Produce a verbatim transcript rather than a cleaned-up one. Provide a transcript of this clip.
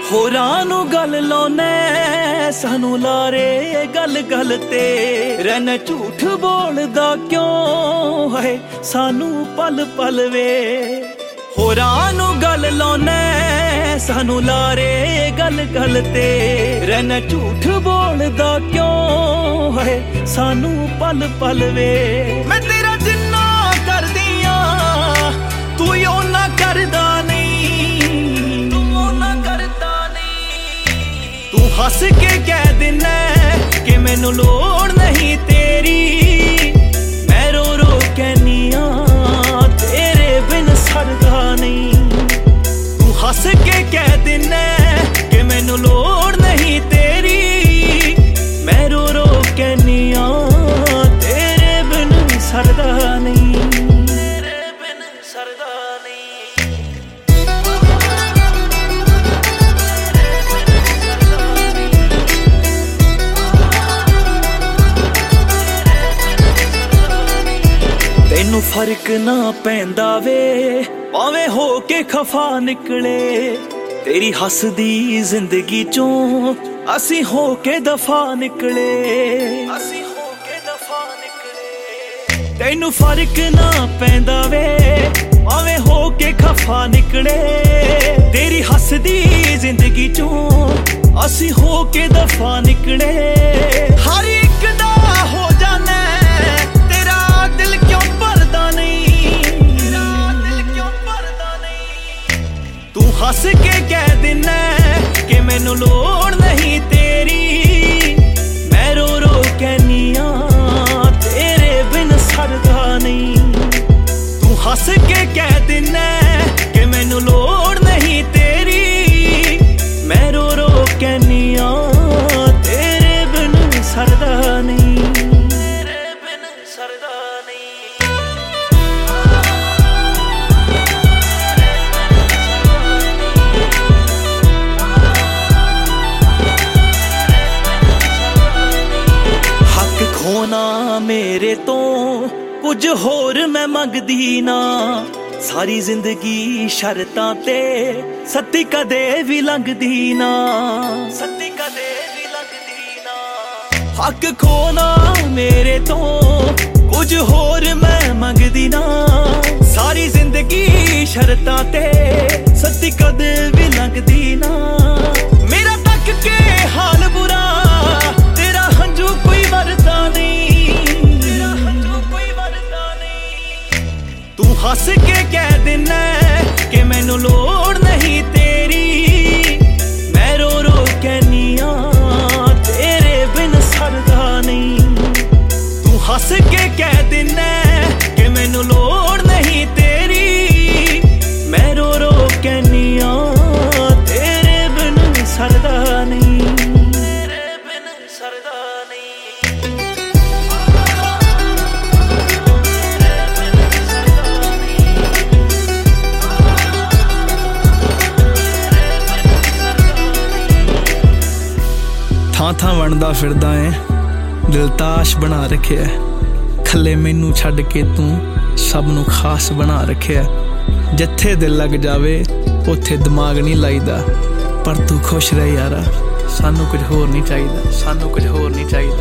ਹੋਰਾਂ ਨੂੰ ਗੱਲ ਲਾਉਨੇ ਸਾਨੂੰ ਲਾਰੇ ਗੱਲ ਗੱਲ ਤੇ ਰਹਿਣਾ ਝੂਠ ਬੋਲਦਾ ਕਿਉਂ ਹੈ ਸਾਨੂੰ ਪਲ ਪਲ ਵੇ। ਹੋਰਾਂ ਨੂੰ ਗੱਲ ਲਾਉਨੇ ਸਾਨੂੰ ਲਾਰੇ ਗੱਲ ਗੱਲ ਤੇ ਰਹਿਣਾ ਝੂਠ ਬੋਲਦਾ ਕਿਉਂ ਹੈ ਸਾਨੂੰ ਪਲ ਪਲ ਵੇ। ਮੈਂ ਤੇਰਾ ਜਿੰਨਾ ਕਰਦੀ ਆਂ ਤੂੰ ਯੋ ਨਾ ਕਰਦਾ ਨਹੀਂ, ਤੂੰ ਉਹ ਨਾ ਕਰਦਾ ਨਹੀਂ। ਤੂੰ ਹੱਸ ਕੇ ਕਹਿ ਦਿੰਨਾ ਕਿ ਮੈਨੂੰ ਲੋੜ ਨਹੀਂ ਤੇਰੀ, ਮੈਂ ਰੋ ਰੋ ਕਹਿਨੀ ਆਂ ਤੇਰੇ ਬਿਨ ਸਰਦਾ ਨਹੀਂ। ਤੂੰ ਹੱਸ ਕੇ ਕਹਿ ਦਿੰਨਾ ਕਿ ਮੈਨੂੰ ਲੋੜ ਨਹੀਂ ਤੇਰੀ, ਮੈਂ ਰੋ ਰੋ ਕਹਿਨੀ ਆਂ ਤੇਰੇ ਬਿਨ ਸਰਦਾ ਨਹੀਂ, ਤੇਰੇ ਬਿਨ ਸਰਦਾ ਨਹੀਂ। ਤੈਨੂੰ ਫਰਕ ਨਾ ਪੈਂਦਾ ਵੇ ਭਾਵੇਂ ਹੋ ਕੇ ਖਫਾ ਨਿਕਲੇ, ਤੇਰੀ ਹੱਸਦੀ ਜ਼ਿੰਦਗੀ ਚੋਂ ਅਸੀਂ ਹੋ ਕੇ ਦਫਾ ਨਿਕਲੇ, ਅਸੀਂ ਹੋ ਕੇ ਦਫਾ ਨਿਕਲੇ। ਤੈਨੂੰ ਫਰਕ ਨਾ ਪੈਂਦਾ ਵੇ ਭਾਵੇਂ ਹੋ ਕੇ ਖਫਾ ਨਿਕਲੇ, ਤੇਰੀ ਹੱਸਦੀ ਜ਼ਿੰਦਗੀ ਚੋਂ ਅਸੀਂ ਹੋ ਕੇ ਦਫਾ ਨਿਕਲੇ। ਹਰ ਇੱਕ ਦਾ ਹੋ ਜਾਣਾ ਤੇਰਾ ਦਿਲ ਕਿਉਂ ਭਰਦਾ ਨਹੀਂ, ਤੇਰਾ ਦਿਲ ਕਿਉਂ ਭਰਦਾ ਨਹੀਂ। ਤੂੰ ਹੱਸ ਕੇ ਕਹਿ ਦਿੰਨਾ ਕਿ ਮੈਨੂੰ ਲੋੜ ਨਹੀਂ ਤੇਰੀ, ਮੈਂ ਰੋ ਰੋ ਕਹਿਨੀ ਆਂ ਤੇਰੇ ਬਿਨ ਸਰਦਾ ਨਹੀਂ। ਤੂੰ ਹੱਸ ਕੇ ਕਹਿ ਦਿੰਨਾ ਕਿ ਮੈਨੂੰ ਲੋੜ ਨਹੀਂ ਤੇਰੀ, ਮੈਂ ਰੋ ਰੋ ਕਹਿਨੀ ਆਂ ਤੇਰੇ ਬਿਨ ਸਰਦਾ ਨਹੀਂ, ਤੇਰੇ ਬਿਨ ਸਰਦਾ ਨਹੀਂ। ਖੋਣਾ ਮੇਰੇ ਤੋਂ ਕੁਝ ਹੋਰ ਮੈਂ ਮੰਗਦੀ ਨਾ, ਸਾਰੀ ਜ਼ਿੰਦਗੀ ਸ਼ਰਤਾਂ ਤੇ ਸੱਤੀ ਕਦੇ ਵੀ ਲੰਘਦੀ ਨਾ, ਸੱਤੀ ਕਦੇ ਵੀ ਲੰਘਦੀ ਨਾ। ਹੱਕ ਖੋਣਾ ਮੇਰੇ ਤੋਂ ਕੁਝ ਹੋਰ ਮੈਂ ਮੰਗਦੀ ਨਾ, ਸਾਰੀ ਜ਼ਿੰਦਗੀ ਸ਼ਰਤਾਂ ਤੇ ਸੱਤੀ ਕਦੇ ਵੀ ਲੰਘਦੀ ਨਾ। ਮੇਰਾ ਤੱਕ ਕੇ ਹਾਲ ਬੁਰਾ ਤੇਰਾ ਹੰਝੂ ਕੋਈ ਵਰਦਾ ਨਹੀਂ, ਤੇਰਾ ਹੰਝੂ ਕੋਈ ਵਰਦਾ ਨਹੀਂ। ਤੂੰ ਹੱਸ ਕੇ ਕਹਿ ਦਿੰਨਾ ਕਿ ਮੈਨੂੰ ਲੋੜ ਨਹੀਂ ਤੇਰੀ, ਮੈਂ ਰੋ ਰੋ ਕਹਿਨੀ ਆਂ ਤੇਰੇ ਬਿਨ ਸਰਦਾ ਨਹੀਂ। ਤੂੰ ਹੱਸ ਕੇ ਕਹਿ ਦਿੰਨਾ ਕਿ ਮੈਨੂੰ ਲੋੜ ਨਹੀਂ ਤੇਰੀ, ਮੈਂ ਰੋ ਰੋ ਕਹਿਨੀ ਆਂ ਤੇਰੇ ਬਿਨ ਸਰਦਾ ਨਹੀਂ, ਤੇਰੇ ਬਿਨ ਸਰਦਾ ਨਹੀਂ। ਥਾਂ ਥਾਂ ਵੰਡਦਾ ਫਿਰਦਾ ਏ ਦਿਲ ਤਾਸ਼ ਬਣਾ ਰੱਖਿਆ, ਖੱਲੇ ਮੈਨੂੰ ਛੱਡ ਕੇ ਤੂੰ ਸਭ ਨੂੰ ਖਾਸ ਬਣਾ ਰੱਖਿਆ। ਜਿੱਥੇ ਦਿਲ ਲੱਗ ਜਾਵੇ ਉੱਥੇ ਦਿਮਾਗ ਨਹੀਂ ਲਾਈਦਾ, ਪਰ ਤੂੰ ਖੁਸ਼ ਰਹਿ ਯਾਰਾ, ਸਾਨੂੰ ਕੁਝ ਹੋਰ ਨਹੀਂ ਚਾਹੀਦਾ, ਸਾਨੂੰ ਕੁਝ ਹੋਰ ਨਹੀਂ ਚਾਹੀਦਾ।